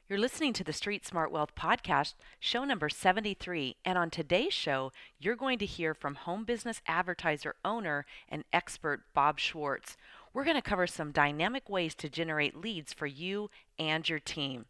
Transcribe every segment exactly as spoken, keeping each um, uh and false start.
You're listening to the Street Smart Wealth Podcast, show number seventy-three. And on today's show, you're going to hear from home business advertiser owner and expert Bob Schwartz. We're going to cover some dynamic ways to generate leads for you and your team.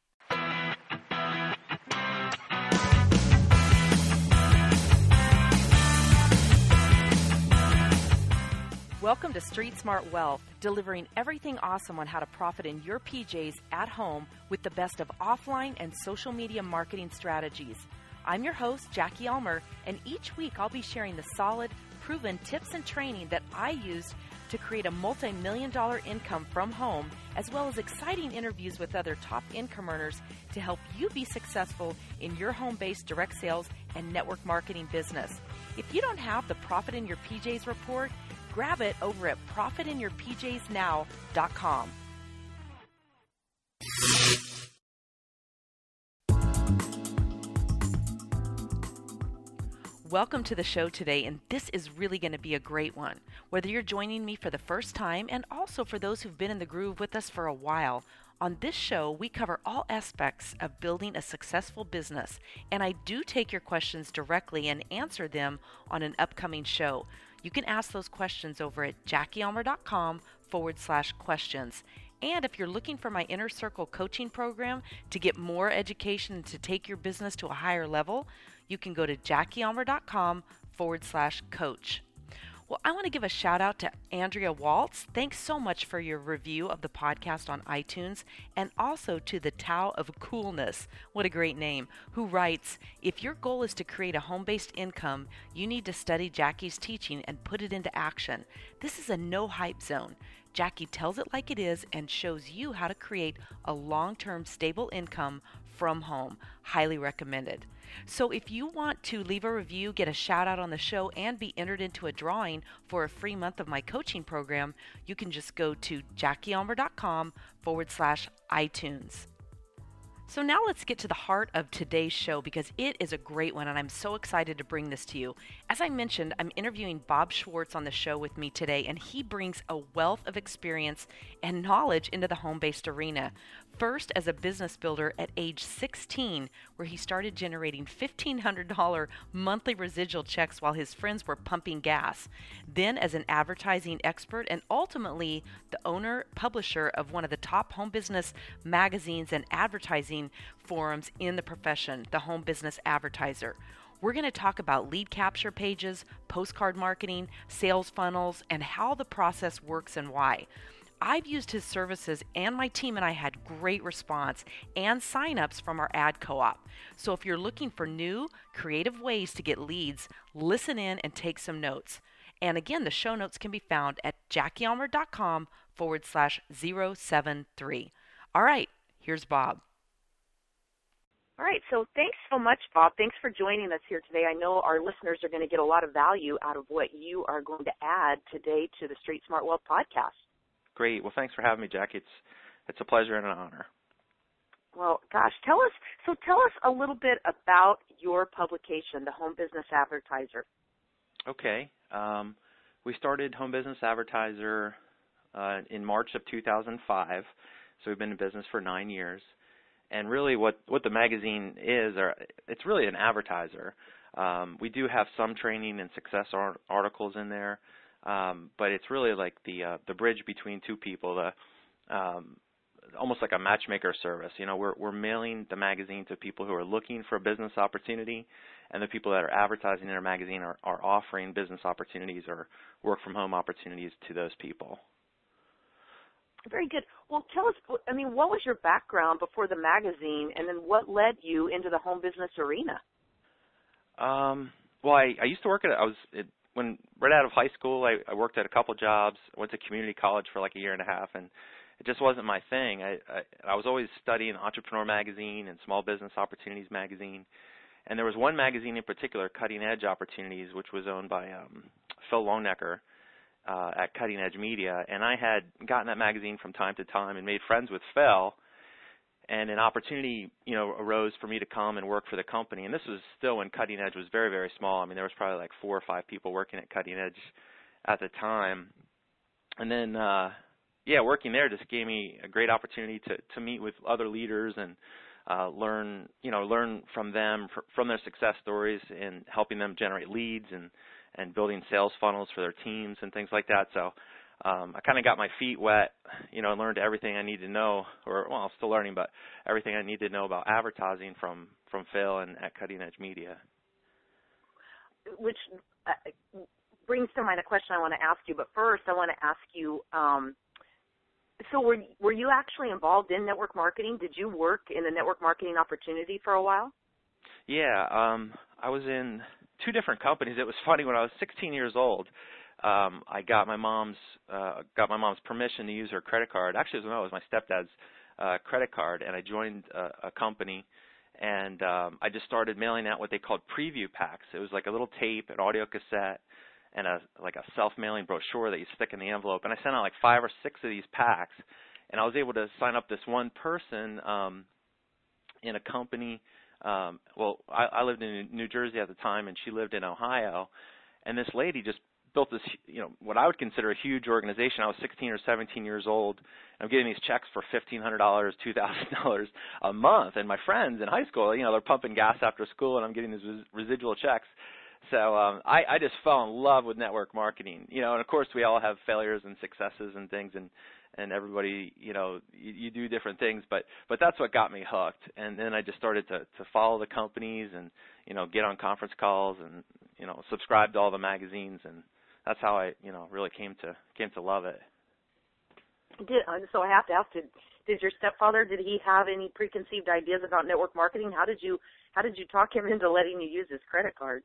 Welcome to Street Smart Wealth, delivering everything awesome on how to profit in your P Js at home with the best of offline and social media marketing strategies. I'm your host, Jackie Elmer, and each week I'll be sharing the solid, proven tips and training that I used to create a multi-million dollar income from home, as well as exciting interviews with other top income earners to help you be successful in your home-based direct sales and network marketing business. If you don't have the Profit in Your P Js report, grab it over at profit in your p js now dot com. Welcome to the show today, and this is really going to be a great one. Whether you're joining me for the first time and also for those who've been in the groove with us for a while, on this show we cover all aspects of building a successful business, and I do take your questions directly and answer them on an upcoming show. You can ask those questions over at jackieelmer.com forward slash questions. And if you're looking for my Inner Circle coaching program to get more education and to take your business to a higher level, you can go to jackieelmer.com forward slash coach. Well, I want to give a shout out to Andrea Waltz. Thanks so much for your review of the podcast on iTunes, and also to the Tao of Coolness, what a great name, who writes, if your goal is to create a home-based income, you need to study Jackie's teaching and put it into action. This is a no hype zone. Jackie tells it like it is and shows you how to create a long-term stable income from home. Highly recommended. So if you want to leave a review, get a shout out on the show, and be entered into a drawing for a free month of my coaching program, you can just go to jackieelmer.com forward slash iTunes. So now let's get to the heart of today's show, because it is a great one and I'm so excited to bring this to you. As I mentioned, I'm interviewing Bob Schwartz on the show with me today, and he brings a wealth of experience and knowledge into the home-based arena. First as a business builder at age sixteen, where he started generating fifteen hundred dollars monthly residual checks while his friends were pumping gas. Then as an advertising expert, and ultimately the owner, publisher of one of the top home business magazines and advertising forums in the profession, the Home Business Advertiser. We're going to talk about lead capture pages, postcard marketing, sales funnels, and how the process works and why. I've used his services, and my team and I had great response and signups from our ad co-op. So if you're looking for new, creative ways to get leads, listen in and take some notes. And again, the show notes can be found at jackieelmer.com forward slash 073. All right, here's Bob. All right, so thanks so much, Bob. Thanks for joining us here today. I know our listeners are going to get a lot of value out of what you are going to add today to the Street Smart Wealth podcast. Great. Well, thanks for having me, Jack. It's it's a pleasure and an honor. Well, gosh, tell us, so tell us a little bit about your publication, the Home Business Advertiser. Okay. Um, we started Home Business Advertiser uh, in March of two thousand five, so we've been in business for nine years. And really what, what the magazine is, or it's really an advertiser. Um, we do have some training and success art- articles in there. Um, but it's really like the uh, the bridge between two people, the, um, almost like a matchmaker service. You know, we're we're mailing the magazine to people who are looking for a business opportunity, and the people that are advertising in our magazine are, are offering business opportunities or work from home opportunities to those people. Very good. Well, tell us, I mean, what was your background before the magazine, and then what led you into the home business arena? Um, well, I, I used to work at, I was, it, when right out of high school, I, I worked at a couple jobs. I went to community college for like a year and a half, and it just wasn't my thing. I, I, I was always studying Entrepreneur Magazine and Small Business Opportunities Magazine, and there was one magazine in particular, Cutting Edge Opportunities, which was owned by um, Phil Longnecker uh, at Cutting Edge Media, and I had gotten that magazine from time to time and made friends with Phil. And an opportunity, you know, arose for me to come and work for the company. And this was still when Cutting Edge was very, very small. I mean, there was probably like four or five people working at Cutting Edge at the time. And then, uh, yeah, working there just gave me a great opportunity to to meet with other leaders and uh, learn, you know, learn from them fr- from their success stories and helping them generate leads and and building sales funnels for their teams and things like that. So um, I kind of got my feet wet, you know, and learned everything I need to know, or well, I'm still learning, but everything I need to know about advertising from from Phil and at Cutting Edge Media. Which uh, brings to mind a question I want to ask you, but first I want to ask you. Um, So were were you actually involved in network marketing? Did you work in the network marketing opportunity for a while? Yeah, um, I was in two different companies. It was funny, when I was sixteen years old, um, I got my mom's uh, got my mom's permission to use her credit card. Actually, it was, no, it was my stepdad's uh, credit card, and I joined a, a company, and um, I just started mailing out what they called preview packs. It was like a little tape, an audio cassette, and a like a self-mailing brochure that you stick in the envelope. And I sent out like five or six of these packs, and I was able to sign up this one person um, in a company. Um, well, I, I lived in New Jersey at the time, and she lived in Ohio. And this lady just built this, you know, what I would consider a huge organization. I was sixteen or seventeen years old. And I'm getting these checks for fifteen hundred dollars, two thousand dollars a month. And my friends in high school, you know, they're pumping gas after school, and I'm getting these res- residual checks. So um, I, I just fell in love with network marketing, you know, and of course we all have failures and successes and things, and, and everybody, you know, you, you do different things, but, but that's what got me hooked. And then I just started to, to follow the companies and, you know, get on conference calls and, you know, subscribe to all the magazines, and that's how I, you know, really came to, came to love it. Did, so I have to ask, did, did your stepfather, did he have any preconceived ideas about network marketing? How did you, how did you talk him into letting you use his credit card?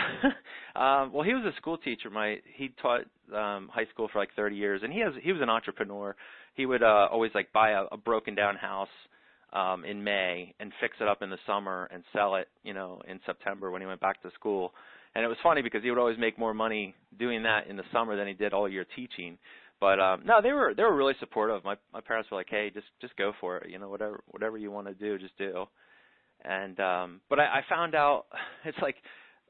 um, well, he was a school teacher. My he taught um, high school for like thirty years, and he has he was an entrepreneur. He would uh, always like buy a, a broken down house um, in May and fix it up in the summer and sell it, you know, in September when he went back to school. And it was funny because he would always make more money doing that in the summer than he did all year teaching. But um, no, they were they were really supportive. My my parents were like, hey, just just go for it, you know, whatever whatever you want to do, just do. And um, but I, I found out it's like.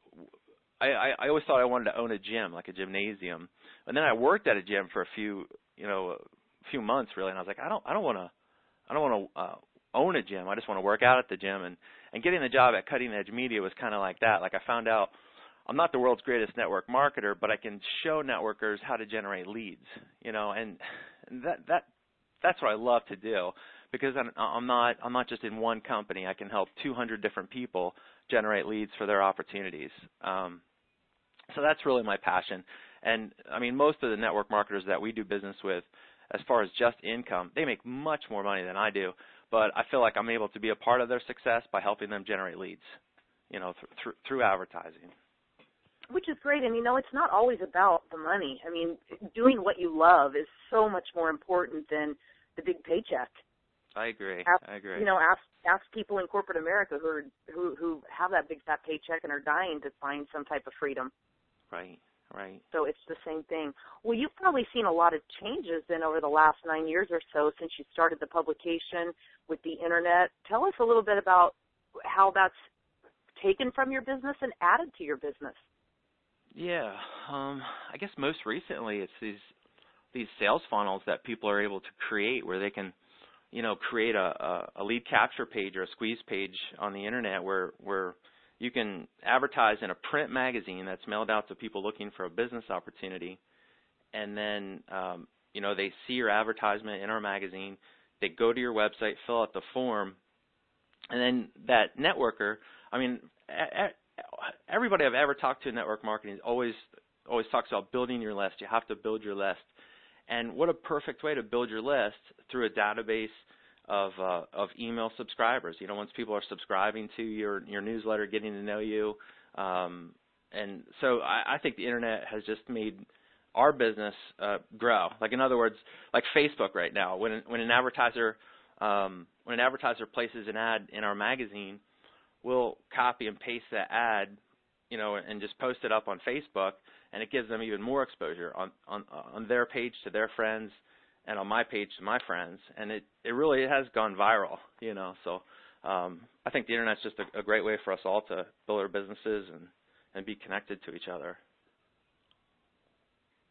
I, I always thought I wanted to own a gym, like a gymnasium, and then I worked at a gym for a few, you know, a few months really, and I was like, I don't, I don't want to, I don't want to uh, own a gym. I just want to work out at the gym, and and getting the job at Cutting Edge Media was kind of like that. Like I found out I'm not the world's greatest network marketer, but I can show networkers how to generate leads, you know, and, and that that that's what I love to do, because I'm, I'm not I'm not just in one company. I can help two hundred different people generate leads for their opportunities. Um, So that's really my passion. And, I mean, most of the network marketers that we do business with, as far as just income, they make much more money than I do. But I feel like I'm able to be a part of their success by helping them generate leads, you know, th- th- through advertising. Which is great. And, you know, it's not always about the money. I mean, doing what you love is so much more important than the big paycheck. I agree. Ask, I agree. You know, ask ask people in corporate America who are, who who have that big fat paycheck and are dying to find some type of freedom. Right, right. So it's the same thing. Well, you've probably seen a lot of changes then over the last nine years or so since you started the publication with the Internet. Tell us a little bit about how that's taken from your business and added to your business. Yeah, um, I guess most recently it's these these sales funnels that people are able to create where they can, you know, create a, a, a lead capture page or a squeeze page on the Internet where where you can advertise in a print magazine that's mailed out to people looking for a business opportunity, and then, um, you know, they see your advertisement in our magazine, they go to your website, fill out the form, and then that networker, I mean, everybody I've ever talked to in network marketing always always talks about building your list. You have to build your list. And what a perfect way to build your list through a database of uh, of email subscribers. You know, once people are subscribing to your your newsletter, getting to know you, um, and so I, I think the Internet has just made our business uh, grow. Like in other words, like Facebook right now, when when an advertiser um, when an advertiser places an ad in our magazine, we'll copy and paste that ad, you know, and just post it up on Facebook, and it gives them even more exposure on on on their page to their friends, and on my page to my friends, and it, it really has gone viral, you know. So um, I think the Internet's just a, a great way for us all to build our businesses and, and be connected to each other.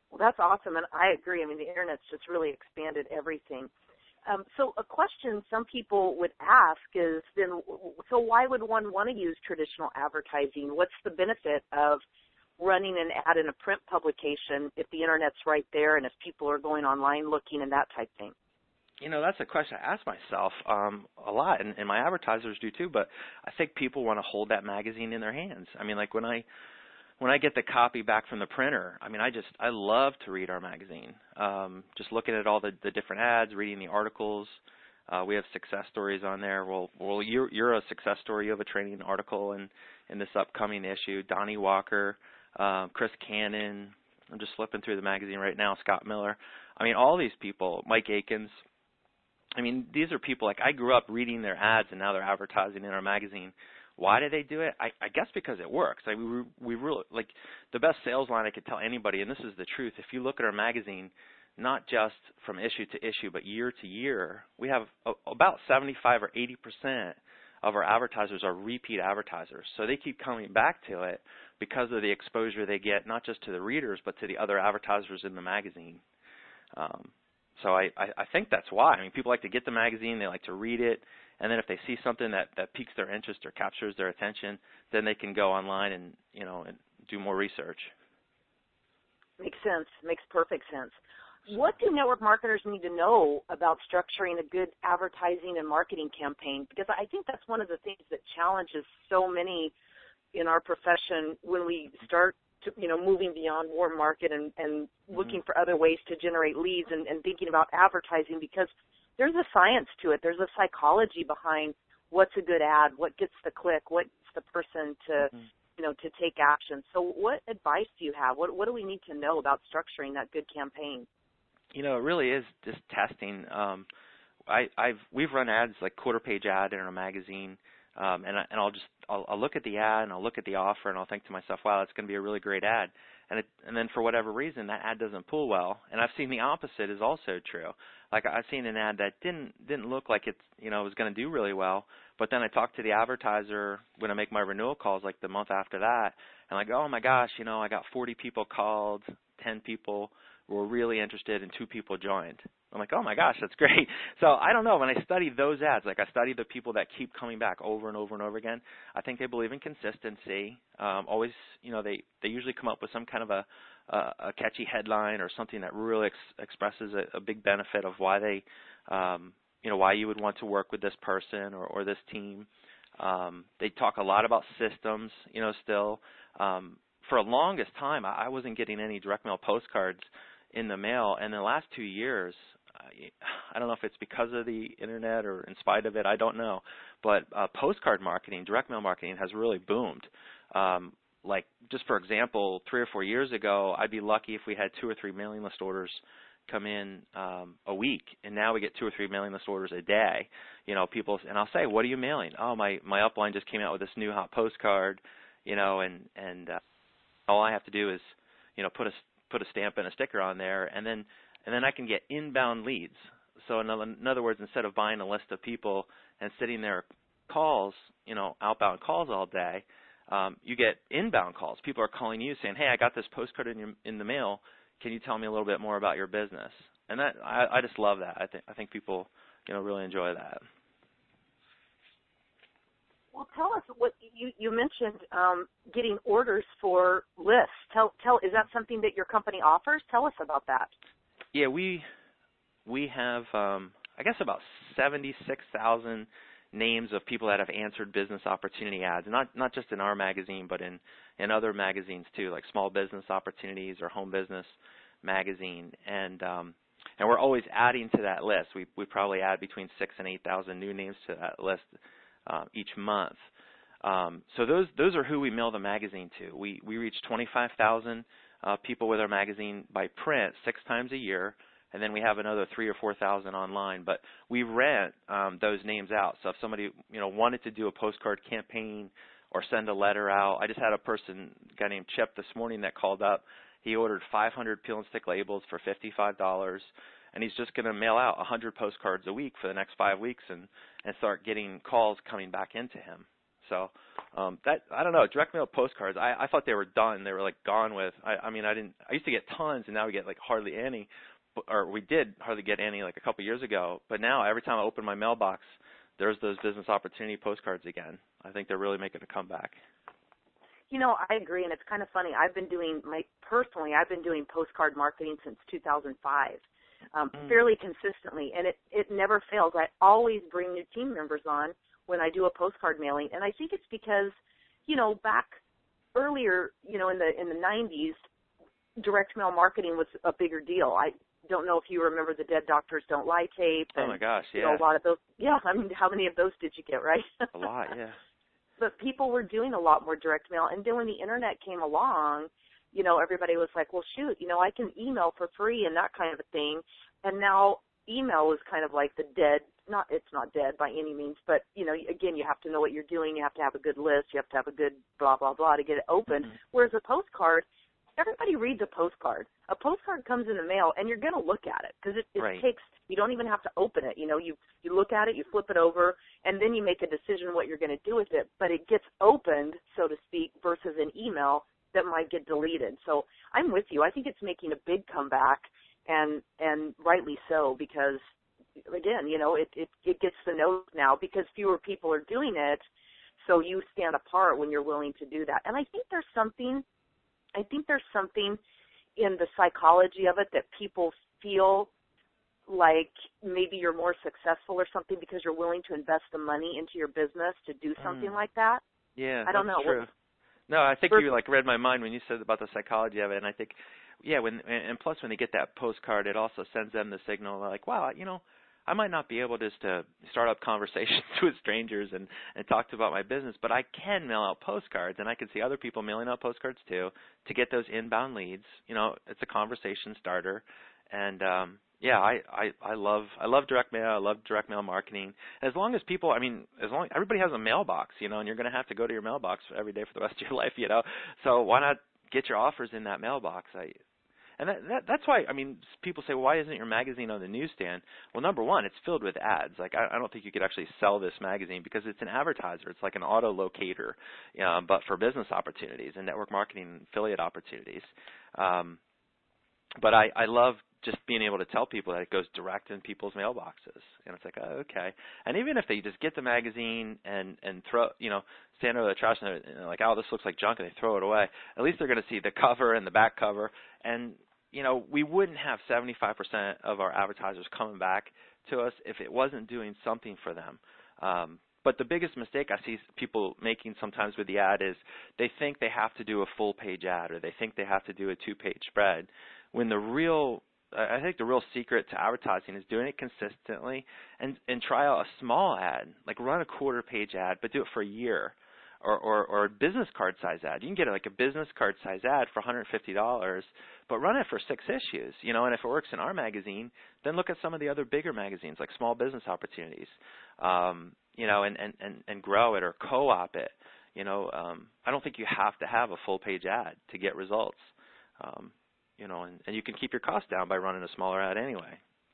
Well, that's awesome, and I agree. I mean, the Internet's just really expanded everything. Um, so a question some people would ask is, then, so why would one want to use traditional advertising? What's the benefit of running an ad in a print publication if the Internet's right there and if people are going online looking and that type thing? You know, that's a question I ask myself um, a lot, and, and my advertisers do too, but I think people want to hold that magazine in their hands. I mean, like when I when I get the copy back from the printer, I mean, I just, I love to read our magazine. Um, just looking at all the, the different ads, reading the articles. Uh, we have success stories on there. Well, well, you're, you're a success story. You have a training article in, in this upcoming issue. Donnie Walker, uh, Chris Cannon. I'm just flipping through the magazine right now. Scott Miller. I mean, all these people, Mike Akins. I mean, these are people, like I grew up reading their ads and now they're advertising in our magazine. Why do they do it? I, I guess because it works. Like we, we really, like the best sales line I could tell anybody, and this is the truth, if you look at our magazine, not just from issue to issue, but year to year, we have a, about seventy-five or eighty percent of our advertisers are repeat advertisers. So they keep coming back to it because of the exposure they get, not just to the readers, but to the other advertisers in the magazine. Um, so I, I, I think that's why. I mean, people like to get the magazine, they like to read it, and then if they see something that, that piques their interest or captures their attention, then they can go online and, you know, and do more research. Makes sense. Makes perfect sense. What do network marketers need to know about structuring a good advertising and marketing campaign? Because I think that's one of the things that challenges so many in our profession when we start to, you know, moving beyond warm market and, and looking mm-hmm. for other ways to generate leads and, and thinking about advertising, because there's a science to it. There's a psychology behind what's a good ad, what gets the click, what gets the person to, mm-hmm. you know, to take action. So what advice do you have? What, what do we need to know about structuring that good campaign? You know, it really is just testing. Um, I, I've we've run ads like quarter page ad in our magazine, um, and I, and I'll just I'll, I'll look at the ad and I'll look at the offer and I'll think to myself, wow, that's going to be a really great ad. And it, and then for whatever reason that ad doesn't pull well. And I've seen the opposite is also true. Like I've seen an ad that didn't didn't look like it's you know was going to do really well, but then I talked to the advertiser when I make my renewal calls like the month after that, and like, oh my gosh, you know I got forty people called, ten people were really interested and two people joined. I'm like, oh my gosh, that's great. So I don't know, when I study those ads, like I study the people that keep coming back over and over and over again, I think they believe in consistency. Um, always, you know, they, they usually come up with some kind of a, a, a catchy headline or something that really ex- expresses a, a big benefit of why they, um, you know, why you would want to work with this person or, or this team. Um, they talk a lot about systems, you know, still. Um, for the longest time, I, I wasn't getting any direct mail postcards in the mail, and in the last two years, I don't know if it's because of the internet or in spite of it, I don't know, but uh, postcard marketing, direct mail marketing has really boomed. Um, like, just for example, three or four years ago, I'd be lucky if we had two or three mailing list orders come in um, a week, and now we get two or three mailing list orders a day. You know, people, and I'll say, what are you mailing? Oh, my, my upline just came out with this new hot postcard, you know, and, and uh, all I have to do is, you know, put a put a stamp and a sticker on there, and then and then I can get inbound leads. So in other, in other words, instead of buying a list of people and sitting there calls, you know, outbound calls all day, um, you get inbound calls. People are calling you saying, hey, I got this postcard in your, in the mail. Can you tell me a little bit more about your business? And that I, I just love that. I think I think people, you know, really enjoy that. Well, tell us what you, you mentioned um, getting orders for lists. Tell tell is that something that your company offers? Tell us about that. Yeah, we we have um, I guess about seventy-six thousand names of people that have answered business opportunity ads, not not just in our magazine, but in, in other magazines too, like Small Business Opportunities or Home Business Magazine, and um, and we're always adding to that list. We we probably add between six and eight thousand new names to that list uh, each month. Um, so those those are who we mail the magazine to. We we reach twenty-five thousand uh, people with our magazine by print six times a year. And then we have another three or four thousand online. But we rent um, those names out. So if somebody you know wanted to do a postcard campaign or send a letter out, I just had a person, a guy named Chip, this morning that called up. He ordered five hundred peel and stick labels for fifty-five dollars, and he's just going to mail out one hundred postcards a week for the next five weeks and and start getting calls coming back into him. So um, that I don't know, direct mail postcards. I, I thought they were done. They were like gone with. I, I mean, I didn't. I used to get tons, and now we get like hardly any, or we did hardly get any like a couple years ago. But now every time I open my mailbox, there's those business opportunity postcards again. I think they're really making a comeback. You know, I agree, and it's kind of funny. I've been doing my personally. I've been doing postcard marketing since two thousand five. Um, mm. fairly consistently, and it, it never fails. I always bring new team members on when I do a postcard mailing, and I think it's because, you know, back earlier, you know, in the in the nineties, direct mail marketing was a bigger deal. I don't know if you remember the Dead Doctors Don't Lie tape. And, oh my gosh, yeah. You know, a lot of those. Yeah, I mean, how many of those did you get, right? A lot, yeah. But people were doing a lot more direct mail, and then when the internet came along, you know, everybody was like, well, shoot, you know, I can email for free and that kind of a thing. And now email is kind of like the dead, not, it's not dead by any means, but, you know, again, you have to know what you're doing. You have to have a good list. You have to have a good blah, blah, blah to get it open. Mm-hmm. Whereas a postcard, everybody reads a postcard. A postcard comes in the mail, and you're going to look at it because it, it right. takes, you don't even have to open it. You know, you, you look at it, you flip it over, and then you make a decision what you're going to do with it. But it gets opened, so to speak, versus an email that might get deleted. So I'm with you. I think it's making a big comeback, and and rightly so, because, again, you know, it, it, it gets the nose now because fewer people are doing it, so you stand apart when you're willing to do that. And I think there's something, I think there's something in the psychology of it that people feel like maybe you're more successful or something because you're willing to invest the money into your business to do something mm. like that. Yeah, I don't that's know. True. What, No, I think you like read my mind when you said about the psychology of it, and I think, yeah, when and plus when they get that postcard, it also sends them the signal like, wow, you know, I might not be able just to start up conversations with strangers and and talk to about my business, but I can mail out postcards, and I can see other people mailing out postcards too to get those inbound leads. You know, it's a conversation starter, and um, yeah, I, I, I love I love direct mail. I love direct mail marketing. As long as people, I mean, as long everybody has a mailbox, you know, and you're going to have to go to your mailbox every day for the rest of your life, you know. So why not get your offers in that mailbox? I, and that, that that's why, I mean, people say, well, why isn't your magazine on the newsstand? Well, number one, it's filled with ads. Like I, I don't think you could actually sell this magazine because it's an advertiser. It's like an auto locator, um, but for business opportunities and network marketing affiliate opportunities. Um, but I, I love just being able to tell people that it goes direct in people's mailboxes. And it's like, oh, okay. And even if they just get the magazine and, and throw, you know, stand over the trash and they're like, oh, this looks like junk, and they throw it away, at least they're going to see the cover and the back cover. And, you know, we wouldn't have seventy-five percent of our advertisers coming back to us if it wasn't doing something for them. Um, but the biggest mistake I see people making sometimes with the ad is they think they have to do a full-page ad or they think they have to do a two-page spread, when the real I think the real secret to advertising is doing it consistently and, and try out a small ad, like run a quarter page ad, but do it for a year, or, or, or a business card size ad. You can get like a business card size ad for one hundred fifty dollars, but run it for six issues, you know, and if it works in our magazine, then look at some of the other bigger magazines like Small Business Opportunities, um, you know, and, and, and, and grow it or co-op it. You know, um, I don't think you have to have a full page ad to get results. Um, You know, and, and you can keep your costs down by running a smaller ad anyway.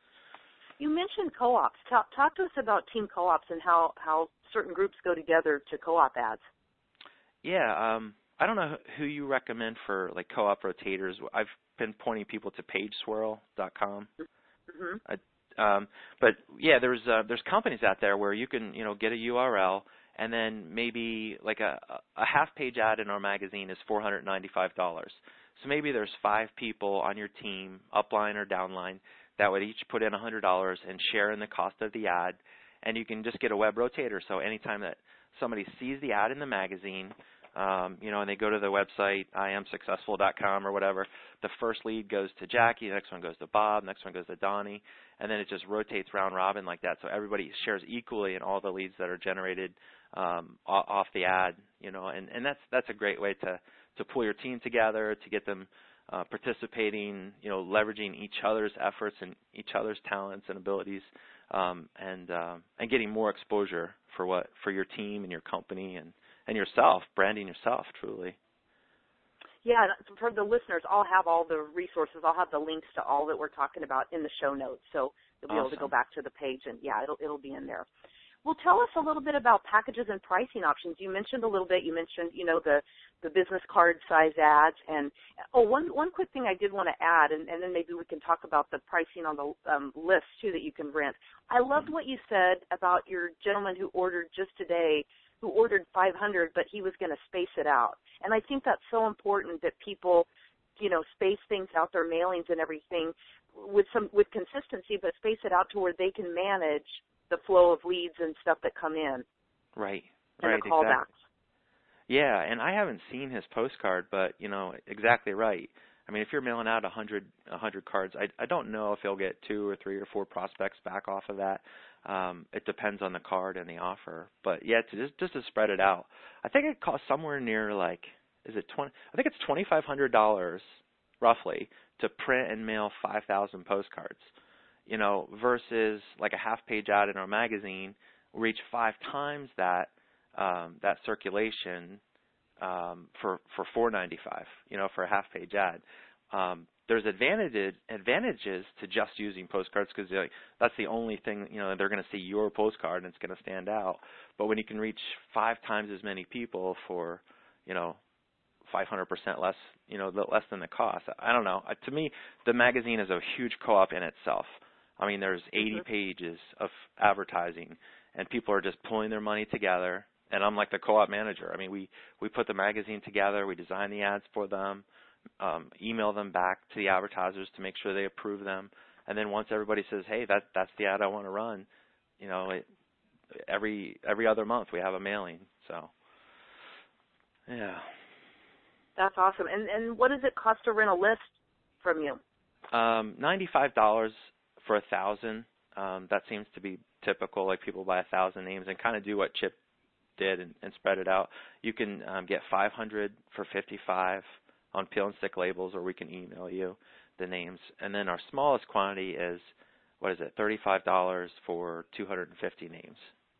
You mentioned co-ops. Talk, talk to us about team co-ops and how, how certain groups go together to co-op ads. Yeah, um, I don't know who you recommend for like co-op rotators. I've been pointing people to page swirl dot com. Mm-hmm. I, um, but yeah, there's uh, there's companies out there where you can you know get a U R L and then maybe like a a half page ad in our magazine is four hundred ninety-five dollars. So maybe there's five people on your team, upline or downline, that would each put in one hundred dollars and share in the cost of the ad, and you can just get a web rotator. So anytime that somebody sees the ad in the magazine, um, you know, and they go to the website, I am successful dot com or whatever, the first lead goes to Jackie, the next one goes to Bob, the next one goes to Donnie, and then it just rotates round robin like that. So everybody shares equally in all the leads that are generated um, off the ad, you know, and, and that's that's a great way to to pull your team together, to get them uh, participating, you know, leveraging each other's efforts and each other's talents and abilities, um, and uh, and getting more exposure for what for your team and your company and, and yourself, branding yourself truly. Yeah, for the listeners, I'll have all the resources. I'll have the links to all that we're talking about in the show notes, so you'll be awesome. able to go back to the page and yeah, it'll it'll be in there. Well, tell us a little bit about packages and pricing options. You mentioned a little bit. You mentioned, you know, the, the business card size ads. And, oh, one, one quick thing I did want to add, and, and then maybe we can talk about the pricing on the um, list, too, that you can rent. I loved what you said about your gentleman who ordered just today, who ordered five hundred, but he was going to space it out. And I think that's so important that people, you know, space things out, their mailings and everything with some with consistency, but space it out to where they can manage the flow of leads and stuff that come in. Right, and right, the callbacks. exactly. Yeah, and I haven't seen his postcard, but, you know, exactly right. I mean, if you're mailing out one hundred, one hundred cards, I, I don't know if he'll get two or three or four prospects back off of that. Um, it depends on the card and the offer. But, yeah, to just, just to spread it out, I think it costs somewhere near, like, is it twenty? I think it's twenty-five hundred dollars, roughly, to print and mail five thousand postcards. You know, versus like a half-page ad in our magazine, reach five times that um, that circulation um, for for four ninety-five. You know, for a half-page ad. Um, there's advantages advantages to just using postcards because like, that's the only thing. You know, they're going to see your postcard and it's going to stand out. But when you can reach five times as many people for, you know, five hundred percent less, you know, less than the cost. I don't know. To me, the magazine is a huge co-op in itself. I mean, there's eighty mm-hmm. pages of advertising, and people are just pulling their money together, and I'm like the co-op manager. I mean, we, we put the magazine together, we design the ads for them, um, email them back to the advertisers to make sure they approve them, and then once everybody says, hey, that, that's the ad I want to run, you know, it, every every other month we have a mailing. So, yeah. That's awesome. And and what does it cost to rent a list from you? Um, ninety-five dollars for a thousand. Um, that seems to be typical. Like people buy a thousand names and kind of do what Chip did and, and spread it out. You can um, get five hundred for fifty-five on peel and stick labels, or we can email you the names. And then our smallest quantity is, what is it, thirty-five dollars for two hundred fifty names.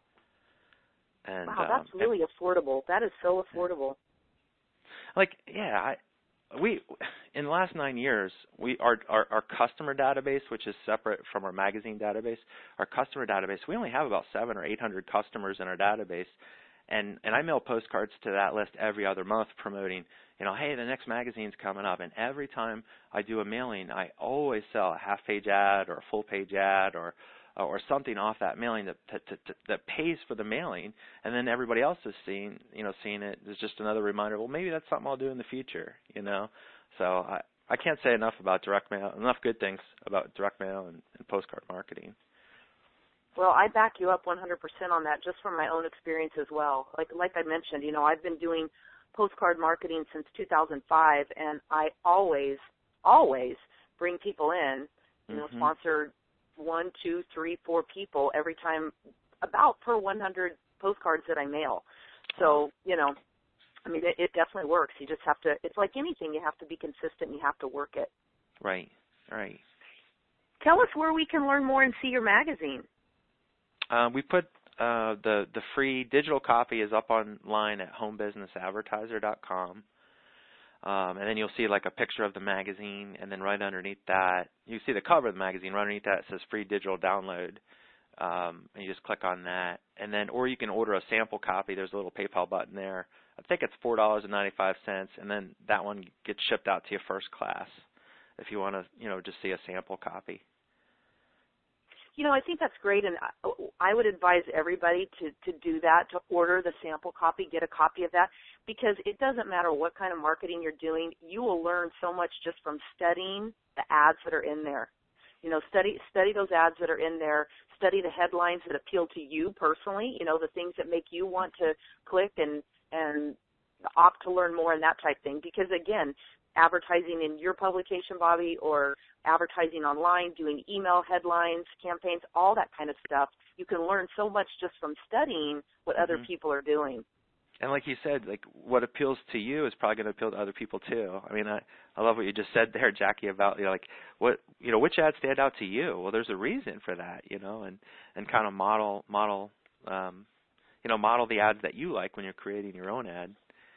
And, wow, that's um, really and, affordable. That is so affordable. Like, yeah, I, we in the last nine years, we our, our our customer database, which is separate from our magazine database, our customer database, we only have about seven or eight hundred customers in our database, and and I mail postcards to that list every other month, promoting, you know, hey, the next magazine's coming up, and every time I do a mailing, I always sell a half-page ad or a full-page ad or or something off that mailing that, that, that that pays for the mailing, and then everybody else is seeing, you know, seeing it. It's just another reminder. Well, maybe that's something I'll do in the future, you know. So I I can't say enough about direct mail, enough good things about direct mail and, and postcard marketing. Well, I back you up one hundred percent on that, just from my own experience as well. Like like I mentioned, you know, I've been doing postcard marketing since two thousand five, and I always always bring people in, you know, mm-hmm. sponsor one, two, three, four people every time, about per one hundred postcards that I mail. So, you know, I mean, it, it definitely works. You just have to, it's like anything, you have to be consistent and you have to work it. Right, right. Tell us where we can learn more and see your magazine. Uh, we put uh, the, the free digital copy is up online at home business advertiser dot com. Um, and then you'll see like a picture of the magazine, and then right underneath that, you see the cover of the magazine. Right underneath that it says free digital download, um, and you just click on that. And then, or you can order a sample copy. There's a little PayPal button there. I think it's four dollars and ninety-five cents, and then that one gets shipped out to you first class if you want to, you know, just see a sample copy. You know, I think that's great, and I would advise everybody to, to do that, to order the sample copy, get a copy of that, because it doesn't matter what kind of marketing you're doing. You will learn so much just from studying the ads that are in there. You know, study study those ads that are in there, study the headlines that appeal to you personally, you know, the things that make you want to click and, and opt to learn more and that type thing, because, again, advertising in your publication, Bobby, or advertising online, doing email headlines, campaigns, all that kind of stuff. You can learn so much just from studying what mm-hmm. other people are doing. And like you said, like what appeals to you is probably going to appeal to other people too. I mean, I, I love what you just said there, Jackie, about, you know, like what, you know, which ads stand out to you? Well, there's a reason for that, you know, and, and kind of model, model, um, you know, model the ads that you like when you're creating your own ad.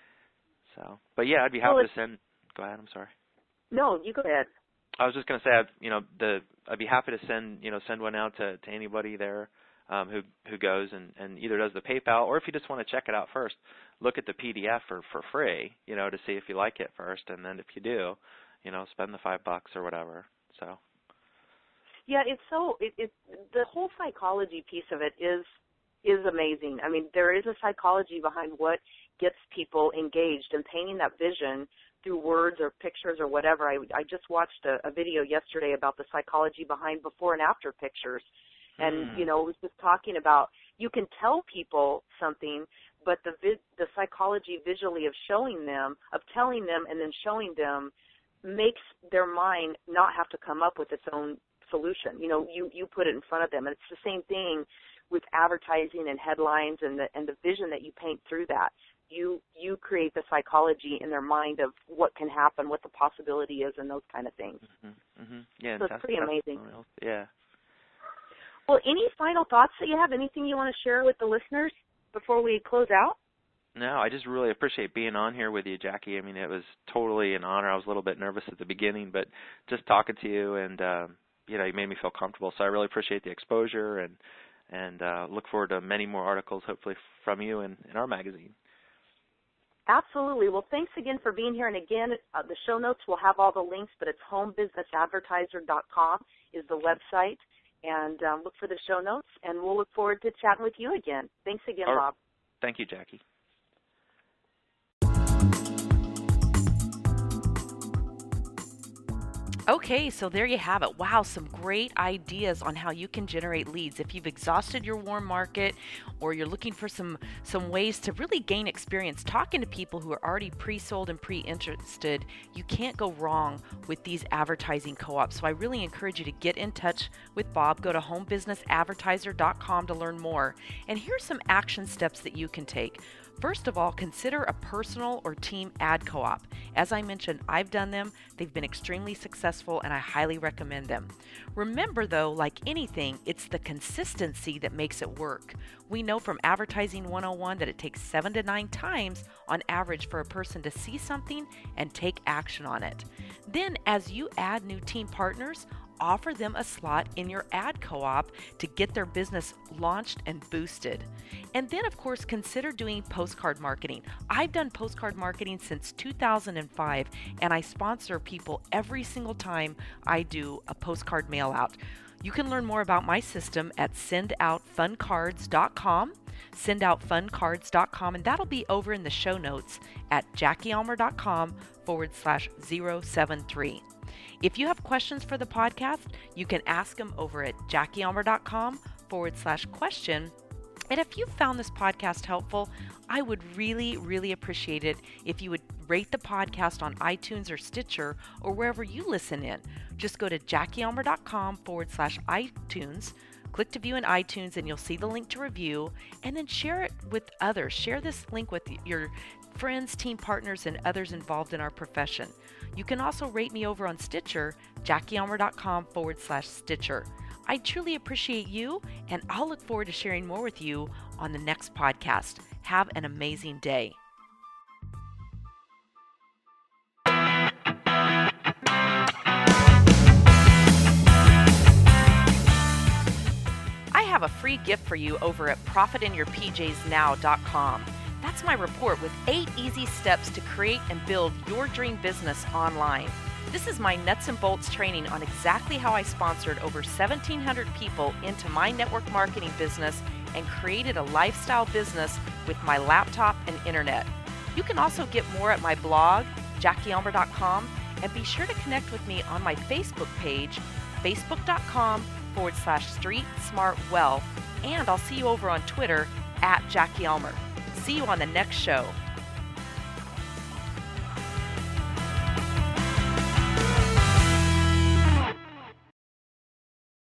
So, but yeah, I'd be happy well, to send. Go ahead. I'm sorry. No, you go ahead. I was just going to say, I'd, you know, the I'd be happy to send, you know, send one out to, to anybody there um, who who goes and, and either does the PayPal, or if you just want to check it out first, look at the P D F for, for free, you know, to see if you like it first, and then if you do, you know, spend the five bucks or whatever. So. Yeah, it's so it, it the whole psychology piece of it is is amazing. I mean, there is a psychology behind what gets people engaged, and painting that vision through words or pictures or whatever. I, I just watched a, a video yesterday about the psychology behind before and after pictures. And, mm. you know, it was just talking about you can tell people something, but the vi- the psychology visually of showing them, of telling them and then showing them makes their mind not have to come up with its own solution. You know, you, you put it in front of them. And it's the same thing with advertising and headlines and the, and the vision that you paint through that. You you create the psychology in their mind of what can happen, what the possibility is, and those kind of things. Mm-hmm, mm-hmm. Yeah, so it's pretty amazing. Yeah. Well, any final thoughts that you have? Anything you want to share with the listeners before we close out? No, I just really appreciate being on here with you, Jackie. I mean, it was totally an honor. I was a little bit nervous at the beginning, but just talking to you and, um, you know, you made me feel comfortable. So I really appreciate the exposure and, and uh, look forward to many more articles, hopefully, from you in, in our magazine. Absolutely. Well, thanks again for being here. And again, uh, the show notes will have all the links, but it's home business advertiser dot com is the website. And um, look for the show notes, and we'll look forward to chatting with you again. Thanks again, right. Bob. Thank you, Jackie. Okay, so there you have it. Wow, some great ideas on how you can generate leads. If you've exhausted your warm market or you're looking for some, some ways to really gain experience talking to people who are already pre-sold and pre-interested, you can't go wrong with these advertising co-ops. So I really encourage you to get in touch with Bob. Go to home business advertiser dot com to learn more. And here's some action steps that you can take. First of all, consider a personal or team ad co-op. As I mentioned, I've done them. They've been extremely successful, and I highly recommend them. Remember, though, like anything, it's the consistency that makes it work. We know from Advertising one oh one that it takes seven to nine times on average for a person to see something and take action on it. Then, as you add new team partners, offer them a slot in your ad co-op to get their business launched and boosted. And then, of course, consider doing postcard marketing. I've done postcard marketing since two thousand five, and I sponsor people every single time I do a postcard mail out. You can learn more about my system at send out fun cards dot com, send out fun cards dot com, and that'll be over in the show notes at jackie elmer dot com forward slash zero seven three. If you have questions for the podcast, you can ask them over at jackie elmer dot com forward slash question. And if you found this podcast helpful, I would really, really appreciate it if you would rate the podcast on iTunes or Stitcher or wherever you listen in. Just go to jackie elmer dot com forward slash iTunes, click to view in iTunes, and you'll see the link to review, and then share it with others. Share this link with your friends, team partners, and others involved in our profession. You can also rate me over on Stitcher, jackie elmer dot com forward slash Stitcher. I truly appreciate you, and I'll look forward to sharing more with you on the next podcast. Have an amazing day. I have a free gift for you over at profit in your p js now dot com. That's my report with eight easy steps to create and build your dream business online. This is my nuts and bolts training on exactly how I sponsored over seventeen hundred people into my network marketing business and created a lifestyle business with my laptop and internet. You can also get more at my blog, jackie elmer dot com, and be sure to connect with me on my Facebook page, facebook dot com forward slash street smart wealth, and I'll see you over on Twitter at Jackie Elmer. See you on the next show.